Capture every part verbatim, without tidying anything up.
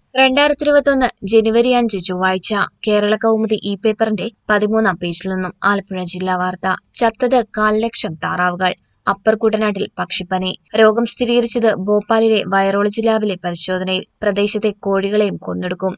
രണ്ടായിരത്തി ഇരുപത്തൊന്ന് ജനുവരി അഞ്ച് ചൊവ്വാഴ്ച കേരള കൗമുദി ഇ പേപ്പറിന്റെ പതിമൂന്നാം പേജിൽ നിന്നും ആലപ്പുഴ ജില്ലാ വാർത്ത. ചത്തത് കാൽ ലക്ഷം താറാവുകൾ. അപ്പർ കുട്ടനാട്ടിൽ പക്ഷിപ്പനി. രോഗം സ്ഥിരീകരിച്ചത് ഭോപ്പാലിലെ വൈറോളജി ലാബിലെ പരിശോധനയിൽ. പ്രദേശത്തെ കോഴികളെയും കൊന്നൊടുക്കും.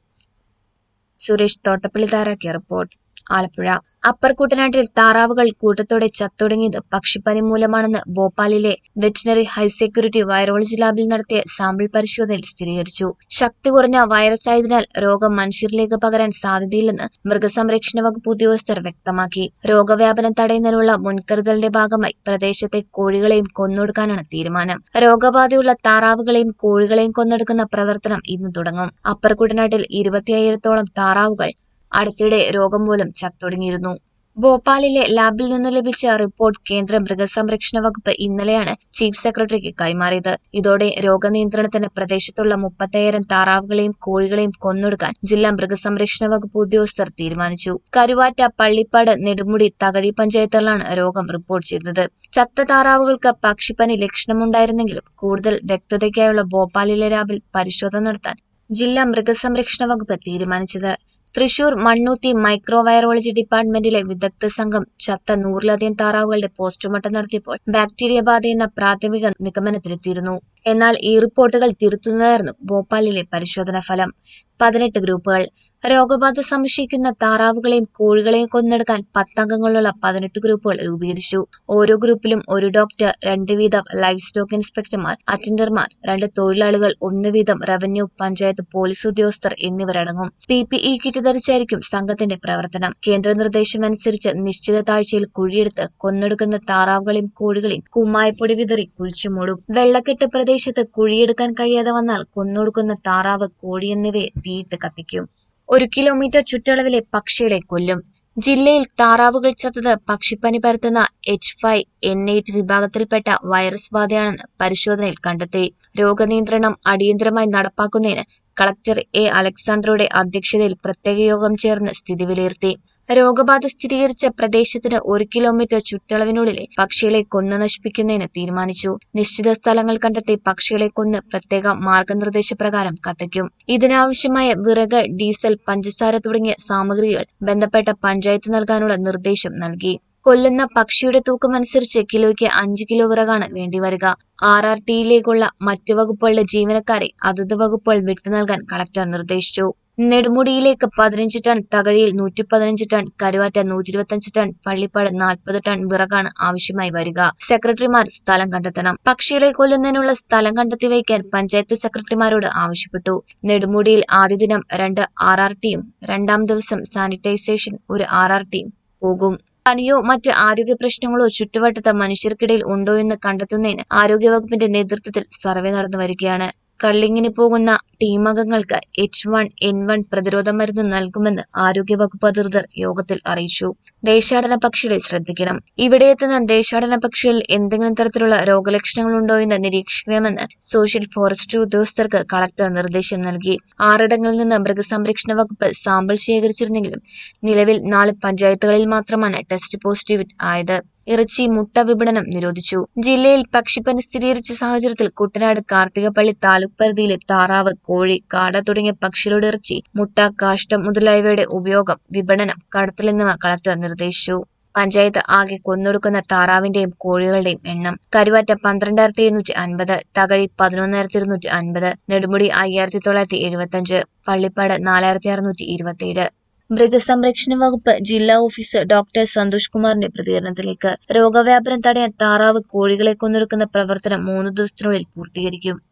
സുരേഷ് തോട്ടപ്പള്ളി തയ്യാറാക്കിയ റിപ്പോർട്ട്. ആലപ്പുഴ. അപ്പർ കുട്ടനാട്ടിൽ താറാവുകൾ കൂട്ടത്തോടെ ചത്തൊടുങ്ങിയത് പക്ഷിപ്പനി മൂലമാണെന്ന് ഭോപ്പാലിലെ വെറ്റിനറി ഹൈ സെക്യൂരിറ്റി വൈറോളജി ലാബിൽ നടത്തിയ സാമ്പിൾ പരിശോധനയിൽ സ്ഥിരീകരിച്ചു. ശക്തി കുറഞ്ഞ വൈറസായതിനാൽ രോഗം മനുഷ്യരിലേക്ക് പകരാൻ സാധ്യതയില്ലെന്ന് മൃഗസംരക്ഷണ വകുപ്പ് ഉദ്യോഗസ്ഥർ വ്യക്തമാക്കി. രോഗവ്യാപനം തടയുന്നതിനുള്ള മുൻകരുതലിന്റെ ഭാഗമായി പ്രദേശത്തെ കോഴികളെയും കൊന്നൊടുക്കാനാണ് തീരുമാനം. രോഗബാധയുള്ള താറാവുകളെയും കോഴികളെയും കൊന്നൊടുക്കുന്ന പ്രവർത്തനം ഇന്ന് തുടങ്ങും. അപ്പർ കുട്ടനാട്ടിൽ ഇരുപത്തി അയ്യായിരത്തോളം താറാവുകൾ അടുത്തിടെ രോഗം മൂലം ചത്തൊടുങ്ങിയിരുന്നു. ഭോപ്പാലിലെ ലാബിൽ നിന്ന് ലഭിച്ച റിപ്പോർട്ട് കേന്ദ്ര മൃഗസംരക്ഷണ വകുപ്പ് ഇന്നലെയാണ് ചീഫ് സെക്രട്ടറിക്ക് കൈമാറിയത്. ഇതോടെ രോഗനിയന്ത്രണത്തിന് പ്രദേശത്തുള്ള മുപ്പത്തയ്യായിരം താറാവുകളെയും കോഴികളെയും കൊന്നൊടുക്കാൻ ജില്ലാ മൃഗസംരക്ഷണ വകുപ്പ് ഉദ്യോഗസ്ഥർ തീരുമാനിച്ചു. കരുവാറ്റ, പള്ളിപ്പാട്, നെടുമുടി, തകഴി പഞ്ചായത്തുകളിലാണ് രോഗം റിപ്പോർട്ട് ചെയ്തത്. ചത്ത താറാവുകൾക്ക് പക്ഷിപ്പനി ലക്ഷണമുണ്ടായിരുന്നെങ്കിലും കൂടുതൽ വ്യക്തതയ്ക്കായുള്ള ഭോപ്പാലിലെ ലാബിൽ പരിശോധന നടത്താൻ ജില്ലാ മൃഗസംരക്ഷണ വകുപ്പ് തീരുമാനിച്ചത്. തൃശൂർ മണ്ണൂത്തി മൈക്രോവൈറോളജി ഡിപ്പാർട്ട്മെന്റിലെ വിദഗ്ധ സംഘം ചത്ത നൂറിലധികം താറാവുകളുടെ പോസ്റ്റ്മോർട്ടം നടത്തിയപ്പോൾ ബാക്ടീരിയ ബാധയെന്ന പ്രാഥമിക നിഗമനത്തിലെത്തിയിരുന്നു. എന്നാൽ ഈ റിപ്പോർട്ടുകൾ തിരുത്തുന്നതായിരുന്നു ഭോപ്പാലിലെ പരിശോധനാ ഫലം. പതിനെട്ട് ഗ്രൂപ്പുകൾ. രോഗബാധ സംശയിക്കുന്ന താറാവുകളെയും കോഴികളെയും കൊന്നെടുക്കാൻ പത്തംഗങ്ങളുള്ള പതിനെട്ട് ഗ്രൂപ്പുകൾ രൂപീകരിച്ചു. ഓരോ ഗ്രൂപ്പിലും ഒരു ഡോക്ടർ, രണ്ട് വീതം ലൈഫ് സ്റ്റോക്ക് ഇൻസ്പെക്ടർമാർ, അറ്റൻഡർമാർ, രണ്ട് തൊഴിലാളികൾ, ഒന്ന് വീതം റവന്യൂ, പഞ്ചായത്ത്, പോലീസ് ഉദ്യോഗസ്ഥർ എന്നിവരടങ്ങും. പി പി ഇ കിറ്റ് ധരിച്ചായിരിക്കും സംഘത്തിന്റെ പ്രവർത്തനം. കേന്ദ്ര നിർദ്ദേശമനുസരിച്ച് നിശ്ചിത താഴ്ചയിൽ കുഴിയെടുത്ത് കൊന്നെടുക്കുന്ന താറാവുകളെയും കോഴികളെയും കുമ്മായപ്പൊടി വിതറി കുഴിച്ചുമൂടും. വെള്ളക്കെട്ട് പ്രദേശത്ത് കുഴിയെടുക്കാൻ കഴിയാതെ വന്നാൽ കൊന്നൊടുക്കുന്ന താറാവ്, കോഴി എന്നിവയെ തീയിട്ട് കത്തിക്കും. ഒരു കിലോമീറ്റർ ചുറ്റളവിലെ പക്ഷികളെ കൊല്ലും. ജില്ലയിൽ താറാവുകൾ ചത്തത് പക്ഷിപ്പനി പരത്തുന്ന എച്ച് ഫൈവ് എൻ എയ്റ്റ് വിഭാഗത്തിൽപ്പെട്ട വൈറസ് ബാധയാണെന്ന് പരിശോധനയിൽ കണ്ടെത്തി. രോഗനിയന്ത്രണം അടിയന്തരമായി നടപ്പാക്കുന്നതിന് കളക്ടർ എ അലക്സാണ്ടറുടെ അധ്യക്ഷതയിൽ പ്രത്യേക യോഗം ചേർന്ന് സ്ഥിതി വിലയിരുത്തി. രോഗബാധ സ്ഥിരീകരിച്ച പ്രദേശത്തിന് ഒരു കിലോമീറ്റർ ചുറ്റളവിനുള്ളിലെ പക്ഷികളെ കൊന്നു നശിപ്പിക്കുന്നതിന് തീരുമാനിച്ചു. നിശ്ചിത സ്ഥലങ്ങൾ കണ്ടെത്തി പക്ഷികളെ കൊന്ന് പ്രത്യേക മാർഗനിർദ്ദേശപ്രകാരം കത്തിക്കും. ഇതിനാവശ്യമായ വിറക്, ഡീസൽ, പഞ്ചസാര തുടങ്ങിയ സാമഗ്രികൾ ബന്ധപ്പെട്ട പഞ്ചായത്ത് നൽകാനുള്ള നിർദ്ദേശം നൽകി. കൊല്ലുന്ന പക്ഷിയുടെ തൂക്കമനുസരിച്ച് കിലോയ്ക്ക് അഞ്ച് കിലോ വിറകാണ് വേണ്ടിവരിക. ആർ ആർ ടിയിലേക്കുള്ള മറ്റു വകുപ്പുകളുടെ ജീവനക്കാരെ അതത് വകുപ്പുകൾ വിട്ടുനൽകാൻ കളക്ടർ നിർദ്ദേശിച്ചു. നെടുമുടിയിലേക്ക് പതിനഞ്ച് ടൺ, തകഴിയിൽ നൂറ്റി പതിനഞ്ച് ടൺ, കരുവാറ്റ നൂറ്റി ഇരുപത്തിയഞ്ച് ടൺ, പള്ളിപ്പാട് നാൽപ്പത് ടൺ വിറകാണ് ആവശ്യമായി വരിക. സെക്രട്ടറിമാർ സ്ഥലം കണ്ടെത്തണം. പക്ഷികളെ കൊല്ലുന്നതിനുള്ള സ്ഥലം കണ്ടെത്തി വയ്ക്കാൻ പഞ്ചായത്ത് സെക്രട്ടറിമാരോട് ആവശ്യപ്പെട്ടു. നെടുമുടിയിൽ ആദ്യ ദിനം രണ്ട് ആർ ആർ ടിയും രണ്ടാം ദിവസം സാനിറ്റൈസേഷൻ ഒരു ആർ ആർ ടിയും പോകും. പനിയോ മറ്റ് ആരോഗ്യ പ്രശ്നങ്ങളോ ചുറ്റുവട്ടത്ത് മനുഷ്യർക്കിടയിൽ ഉണ്ടോ എന്ന് കണ്ടെത്തുന്നതിന് ആരോഗ്യവകുപ്പിന്റെ നേതൃത്വത്തിൽ സർവേ നടന്നു വരികയാണ്. കള്ളിങ്ങിന് പോകുന്ന ടീമംഗങ്ങൾക്ക് എച്ച് വൺ എൻ വൺ പ്രതിരോധ മരുന്ന് നൽകുമെന്ന് ആരോഗ്യവകുപ്പ് അധികൃതർ യോഗത്തിൽ അറിയിച്ചു. ദേശാടന പക്ഷികളെ ശ്രദ്ധിക്കണം. ഇവിടെ എത്തുന്ന ദേശാടന പക്ഷികളിൽ എന്തെങ്കിലും തരത്തിലുള്ള രോഗലക്ഷണങ്ങളുണ്ടോ എന്ന് നിരീക്ഷിക്കണമെന്ന് സോഷ്യൽ ഫോറസ്ട്രി ഉദ്യോഗസ്ഥർക്ക് കളക്ടർ നിർദ്ദേശം നൽകി. ആറിടങ്ങളിൽ നിന്ന് മൃഗസംരക്ഷണ വകുപ്പ് സാമ്പിൾ ശേഖരിച്ചിരുന്നെങ്കിലും നിലവിൽ നാല് പഞ്ചായത്തുകളിൽ മാത്രമാണ് ടെസ്റ്റ് പോസിറ്റീവ് ആയത്. ഇറച്ചി, മുട്ട വിപണനം നിരോധിച്ചു. ജില്ലയിൽ പക്ഷിപ്പനി സ്ഥിരീകരിച്ച സാഹചര്യത്തിൽ കുട്ടനാട്, കാർത്തികപ്പള്ളി താലൂക്ക് പരിധിയിലെ താറാവ്, കോഴി, കാട തുടങ്ങിയ പക്ഷികളുടെ ഇറച്ചി, മുട്ട, കാഷ്ടം മുതലായവയുടെ ഉപയോഗം, വിപണനം, കടത്തൽ എന്നിവ കളക്ടർ നിർദ്ദേശിച്ചു. പഞ്ചായത്ത് ആകെ കൊന്നൊടുക്കുന്ന താറാവിന്റെയും കോഴികളുടെയും എണ്ണം: കരുവാറ്റ പന്ത്രണ്ടായിരത്തി എഴുന്നൂറ്റി അൻപത്, തകഴി പതിനൊന്നായിരത്തി ഇരുന്നൂറ്റി അൻപത്, നെടുമുടി അയ്യായിരത്തി തൊള്ളായിരത്തി എഴുപത്തി അഞ്ച്, പള്ളിപ്പാട് നാലായിരത്തി അറുന്നൂറ്റി ഇരുപത്തിയേഴ്. മൃഗസംരക്ഷണ വകുപ്പ് ജില്ലാ ഓഫീസർ ഡോക്ടർ സന്തോഷ് കുമാറിന്റെ പ്രതികരണത്തിലേക്ക്. രോഗവ്യാപനം തടയാൻ താറാവ്, കോഴികളെ കൊന്നൊടുക്കുന്ന പ്രവർത്തനം മൂന്ന് ദിവസത്തിനുള്ളിൽ പൂർത്തീകരിക്കും.